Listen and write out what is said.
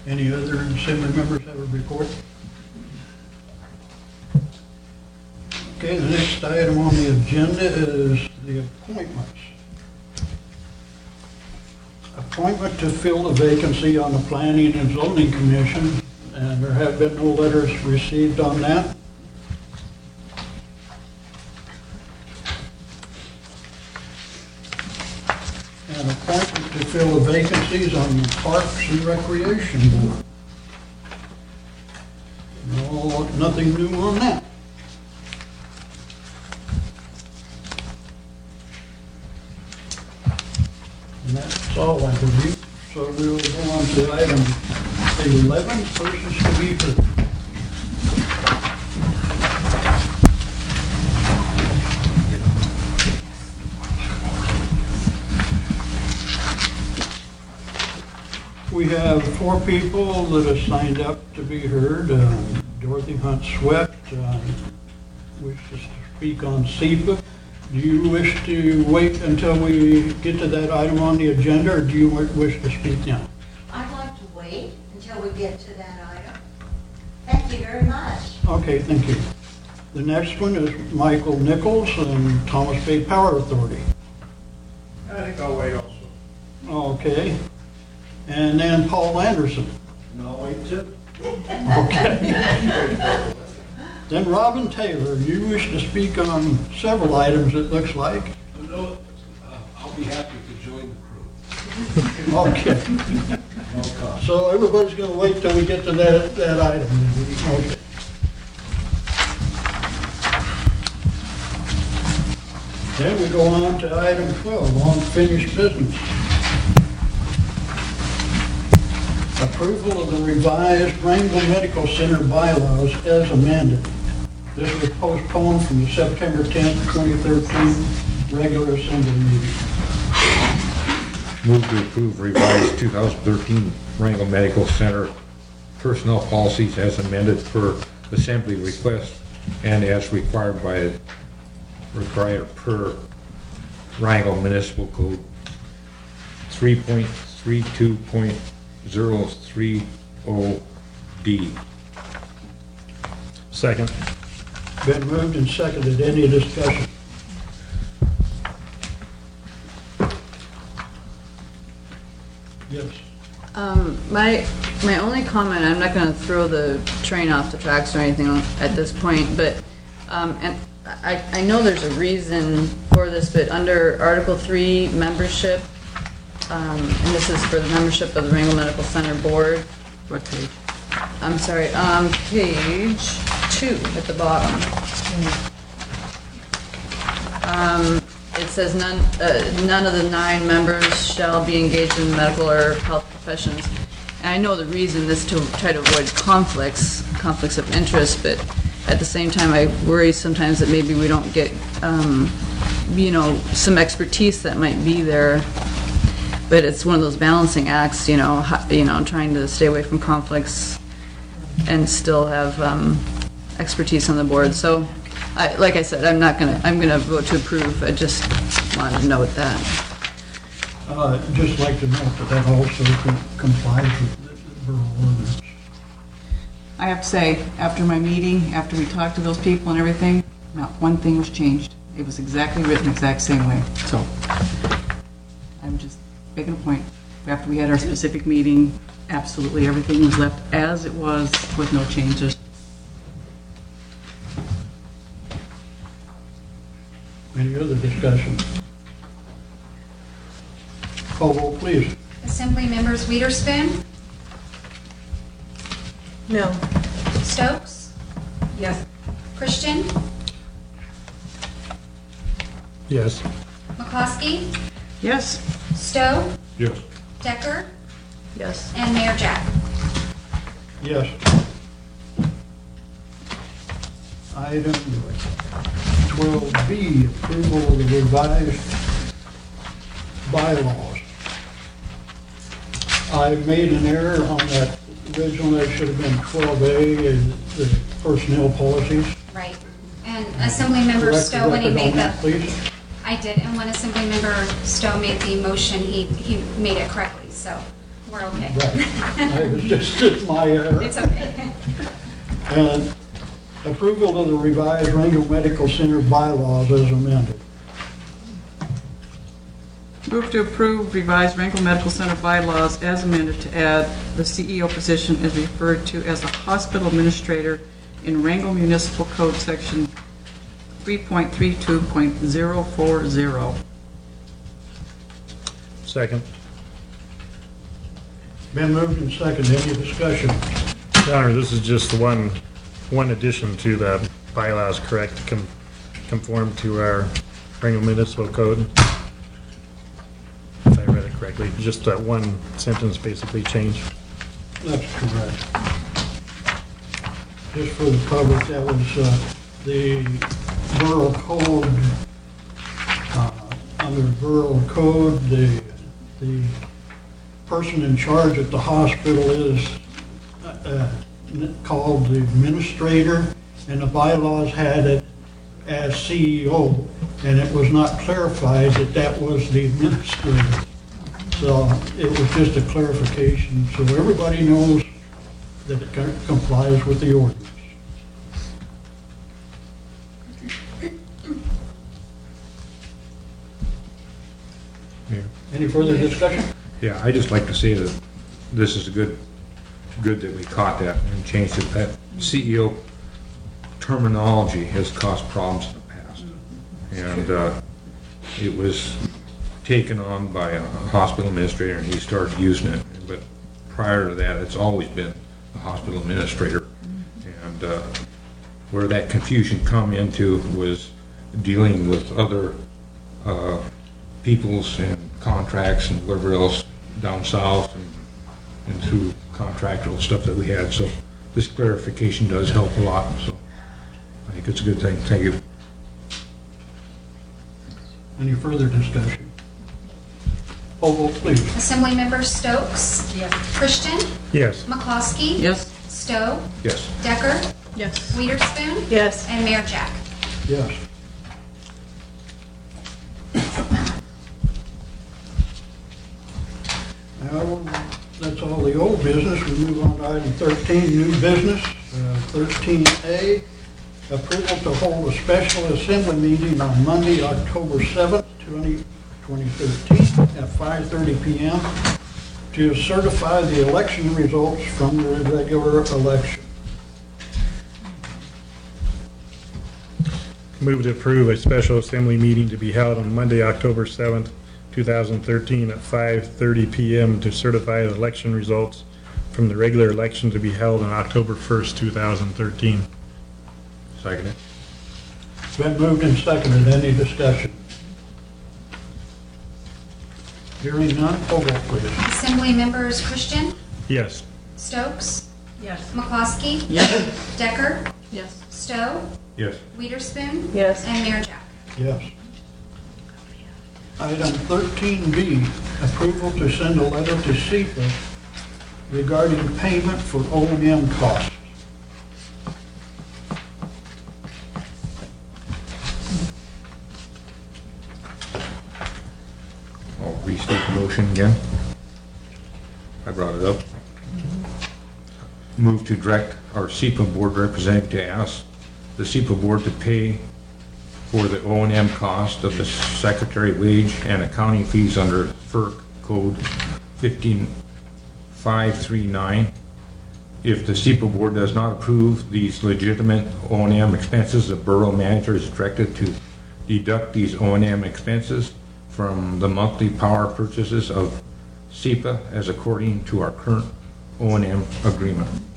Any other assembly members have a report? Okay, the next item on the agenda is the appointments. Appointment to fill the vacancy on the Planning and Zoning Commission, and there have been no letters received on that. An appointment to fill the vacancies on the Parks and Recreation Board. No, nothing new on that. And that's all, I believe. So we will go on to item 11, persons to be heard. We have 4 people that have signed up to be heard. Dorothy Hunt Sweat wishes to speak on SEPA. Do you wish to wait until we get to that item on the agenda, or do you wish to speak now? I'd like to wait until we get to that item. Thank you very much. Okay, thank you. The next one is Michael Nichols and Thomas Bay Power Authority. I think I'll wait also. Okay. And then Paul Anderson. No, I'll wait too. Okay. Then Robin Taylor, you wish to speak on several items, it looks like. No, I'll be happy to join the crew. Okay. No cost. So everybody's going to wait till we get to that item. Okay. Then we go on to item 12, unfinished business. Approval of the revised Wrangell Medical Center bylaws as amended. This was postponed from the September 10th, 2013 regular assembly meeting. Move to approve revised 2013 Wrangell Medical Center personnel policies as amended per assembly request and as required per Wrangell Municipal Code 3.32.030D. Second. Been moved and seconded. Any discussion? Yes. My only comment, I'm not going to throw the train off the tracks or anything at this point, but and I know there's a reason for this, but under Article 3 membership, and this is for the membership of the Wrangell Medical Center Board. What page? I'm sorry, page 2 at the bottom. It says none of the 9 members shall be engaged in medical or health professions. And I know the reason is to try to avoid conflicts of interest, but at the same time I worry sometimes that maybe we don't get, some expertise that might be there. But it's one of those balancing acts, trying to stay away from conflicts and still have expertise on the board. So, like I said, I'm gonna vote to approve. I just wanted to note that. Just like to note that also complies with the borough ordinance. I have to say, after my meeting, after we talked to those people and everything, not one thing was changed. It was exactly written exact same way. So, I'm just making a point. After we had our specific meeting, absolutely everything was left as it was with no changes. Any other discussion? Call roll, please. Assembly members Witherspoon? No. Stokes? Yes. Christian? Yes. McCloskey? Yes. Stowe? Yes. Decker? Yes. And Mayor Jack? Yes. Item 12B, approval of the revised bylaws. I made an error on that original. That should have been 12A, and the personnel policies. Right. And Assembly Member Correct Stowe, when he record on made that, the... please. I did, and when Assembly Member Stowe made the motion, he made it correctly. So we're okay. Right. It was just my error. It's okay. And approval of the revised Rango Medical Center bylaws as amended. Move to approve revised Rankle Medical Center bylaws as amended to add the CEO position is referred to as a hospital administrator in Wrangell Municipal Code Section 3.32.040. Second. Been moved and seconded. Any discussion? Your Honor, this is just one addition to the bylaws, correct, to conform to our Wrangell Municipal Code. If I read it correctly, just that one sentence basically changed. That's correct. Just for the public, that was the Borough Code, under Borough Code, the person in charge at the hospital is called the administrator, and the bylaws had it as CEO, and it was not clarified that that was the administrator. So it was just a clarification, so everybody knows that it complies with the ordinance. Any further discussion? Yeah, I just like to say that this is good that we caught that and changed it. That CEO terminology has caused problems in the past. And it was taken on by a hospital administrator and he started using it. But prior to that, it's always been the hospital administrator. And where that confusion come into was dealing with other peoples and contracts and whatever else down south and through contractual stuff that we had. So this clarification does help a lot. So I think it's a good thing. Thank you. Any further discussion? Poll vote, please. Assemblymember Stokes? Yes. Christian? Yes. McCloskey? Yes? Stowe? Yes. Decker? Yes. Witherspoon? Yes. And Mayor Jack? Yes. Now, that's all the old business. We move on to item 13, new business. 13A, approval to hold a special assembly meeting on Monday, October 7th, 2013 at 5:30 p.m. to certify the election results from the regular election. Move to approve a special assembly meeting to be held on Monday, October 7th, 2013 at 5:30 p.m. to certify the election results from the regular election to be held on October 1st, 2013. Second it. Been moved and seconded. Any discussion? Hearing none, poll vote please. Assembly members Christian? Yes. Stokes? Yes. McCloskey? Yes. Decker? Yes. Stowe? Yes. Witherspoon? Yes. And Mayor Jack? Yes. Item 13B, approval to send a letter to SEPA regarding payment for O&M costs. I'll restate the motion again. I brought it up. Move to direct our SEPA board representative to ask the SEPA board to pay for the O&M cost of the secretary wage and accounting fees under FERC Code 15539. If the SEPA board does not approve these legitimate O&M expenses, the borough manager is directed to deduct these O&M expenses from the monthly power purchases of SEPA as according to our current O&M agreement.